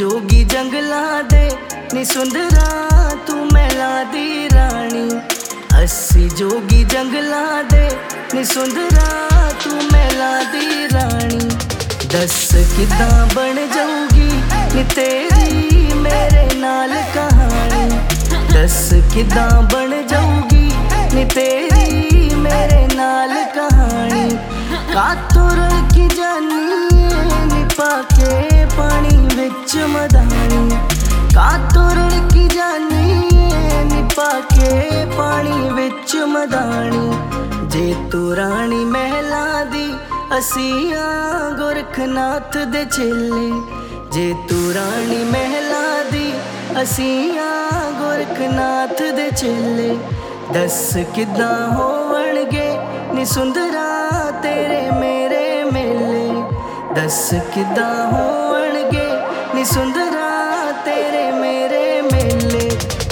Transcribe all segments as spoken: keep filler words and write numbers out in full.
जोगी जंगला दे नी सुंदरा तू मैला दी रानी। अस्सी जोगी जंगला दे नी सुंदरा तू मैला दी रानी। दस किदां बन जाऊगी नी तेरी मेरे नाल कहानी। दस किदां बन जाऊगी नी तेरी मेरे नाल कहानी। कातुर की जानी नी पाके पानी विच मदानी। कातुर की जानी नी पाके पानी विच मदानी। जे तू रानी महला दी असिया गोरखनाथ दे चेले। जे तू रानी महला दी असिया गोरखनाथ दे चेले। दस किदां होवणगे नी सुंदरा तेरे मेरे मेले। दस किदां होवणगे नी सुंदरा तेरे मेरे मेले।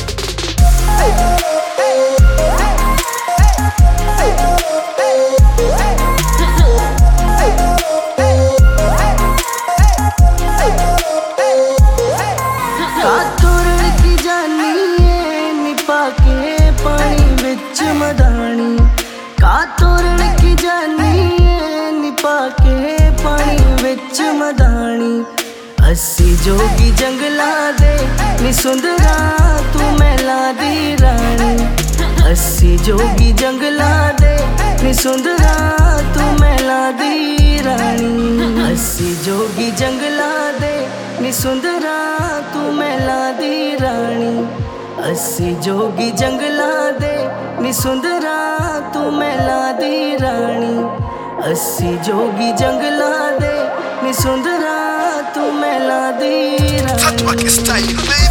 कातुर की जानी नी पाके पानी विच मदानी। कातुर की जानी नी पाके पानी विच मदानी। अस्सी जोगी जंगला दे नी सुंदरा तू मैला दी रानी। अस्सी जोगी जंगला दे नी सुंदरा तू मैला दी रानी। अस्सी जोगी जंगला दे नी सुंदरा तू मैला दी रानी। अस्सी जोगी जंगला दे नी सुंदरा तू मैला दी रानी। अस्सी जोगी जंगला दे नी सुंदरा तू मैला दी रानी।